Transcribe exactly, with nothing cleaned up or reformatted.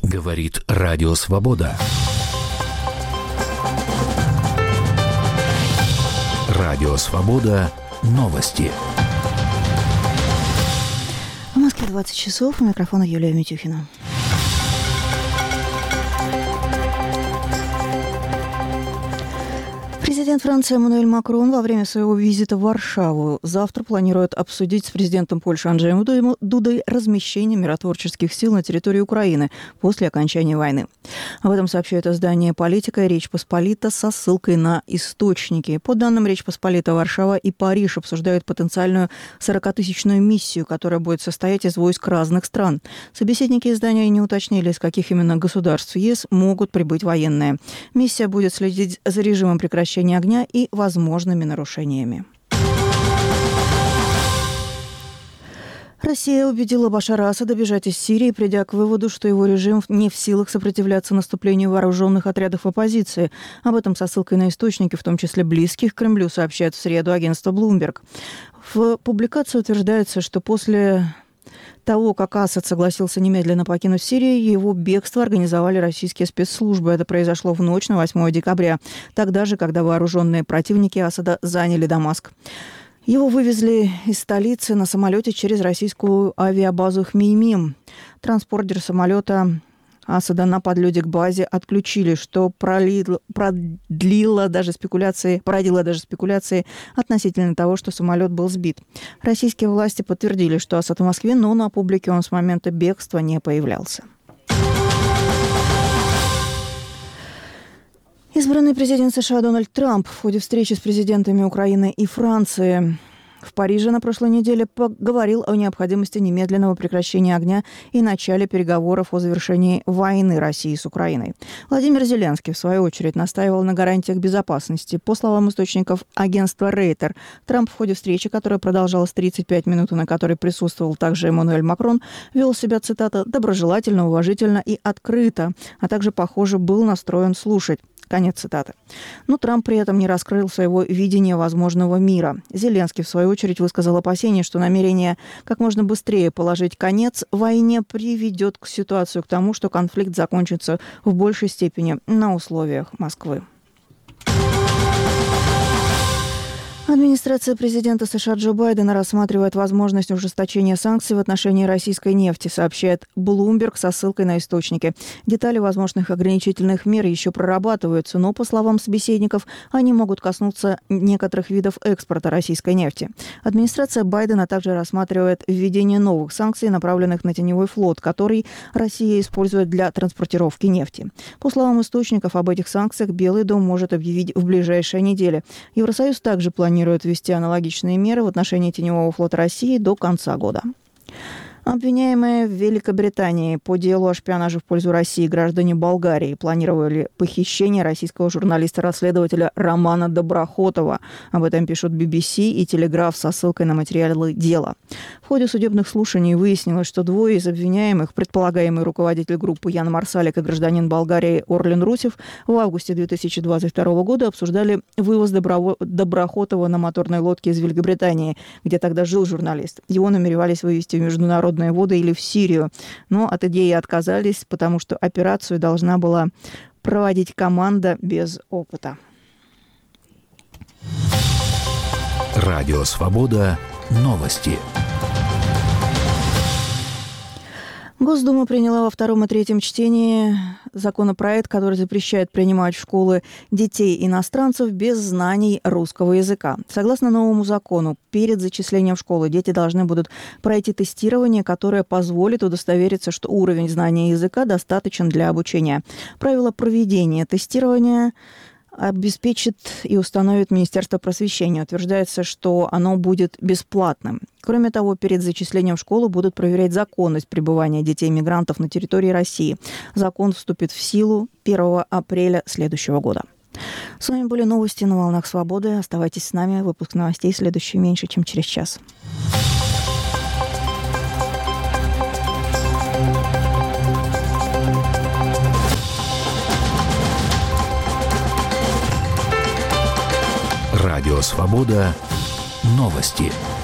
Говорит Радио Свобода. Радио Свобода. Новости. В Москве двадцать часов. У микрофона Юлия Митюхина. Президент Франции Эммануэль Макрон во время своего визита в Варшаву завтра планирует обсудить с президентом Польши Анджеем Дудой размещение миротворческих сил на территории Украины после окончания войны. Об этом сообщает издание «Политика» и «Речь Посполита» со ссылкой на источники. По данным «Речь Посполита», Варшава и Париж обсуждают потенциальную сорокатысячную миссию, которая будет состоять из войск разных стран. Собеседники издания не уточнили, из каких именно государств ЕС могут прибыть военные. Миссия будет следить за режимом прекращения огня и возможными нарушениями. Россия убедила Башара Асада бежать из Сирии, придя к выводу, что его режим не в силах сопротивляться наступлению вооруженных отрядов оппозиции. Об этом со ссылкой на источники, в том числе близких к Кремлю, сообщает в среду агентство Bloomberg. В публикации утверждается, что после того, как Асад согласился немедленно покинуть Сирию, его бегство организовали российские спецслужбы. Это произошло в ночь на восьмое декабря, тогда же, когда вооруженные противники Асада заняли Дамаск. Его вывезли из столицы на самолете через российскую авиабазу Хмеймим. Транспортер самолета Асада на подлете к базе отключили, что пролило, продлило даже спекуляции, породило даже спекуляции относительно того, что самолет был сбит. Российские власти подтвердили, что Асад в Москве, но на публике он с момента бегства не появлялся. Избранный президент США Дональд Трамп в ходе встречи с президентами Украины и Франции в Париже на прошлой неделе поговорил о необходимости немедленного прекращения огня и начале переговоров о завершении войны России с Украиной. Владимир Зеленский, в свою очередь, настаивал на гарантиях безопасности. По словам источников агентства Рейтер, Трамп в ходе встречи, которая продолжалась тридцать пять минут и на которой присутствовал также Эммануэль Макрон, вел себя, цитата, «доброжелательно, уважительно и открыто», а также, похоже, был настроен слушать. Конец цитаты. Но Трамп при этом не раскрыл своего видения возможного мира. Зеленский, в свою очередь, высказал опасение, что намерение как можно быстрее положить конец войне приведет к ситуации к тому, что конфликт закончится в большей степени на условиях Москвы. Администрация президента США Джо Байдена рассматривает возможность ужесточения санкций в отношении российской нефти, сообщает Bloomberg со ссылкой на источники. Детали возможных ограничительных мер еще прорабатываются, но, по словам собеседников, они могут коснуться некоторых видов экспорта российской нефти. Администрация Байдена также рассматривает введение новых санкций, направленных на теневой флот, который Россия использует для транспортировки нефти. По словам источников, об этих санкциях Белый дом может объявить в ближайшие недели. Евросоюз также планирует планирует ввести аналогичные меры в отношении теневого флота России до конца года. Обвиняемые в Великобритании по делу о шпионаже в пользу России граждане Болгарии планировали похищение российского журналиста-расследователя Романа Доброхотова. Об этом пишут би би си и Телеграф со ссылкой на материалы дела. В ходе судебных слушаний выяснилось, что двое из обвиняемых, предполагаемый руководитель группы Ян Марсалик и гражданин Болгарии Орлин Русев, в августе две тысячи двадцать второго года обсуждали вывоз Добро... Доброхотова на моторной лодке из Великобритании, где тогда жил журналист. Его намеревались вывести в международные воды или в Сирию, но от идеи отказались, потому что операцию должна была проводить команда без опыта. Радио Свобода. Новости. Госдума приняла во втором и третьем чтении законопроект, который запрещает принимать в школы детей-иностранцев без знаний русского языка. Согласно новому закону, перед зачислением в школу дети должны будут пройти тестирование, которое позволит удостовериться, что уровень знания языка достаточен для обучения. Правила проведения тестирования обеспечит и установит Министерство просвещения. Утверждается, что оно будет бесплатным. Кроме того, перед зачислением в школу будут проверять законность пребывания детей-мигрантов на территории России. Закон вступит в силу первого апреля следующего года. С вами были новости на «Волнах Свободы». Оставайтесь с нами. Выпуск новостей следующий меньше, чем через час. Радио Свобода. Новости.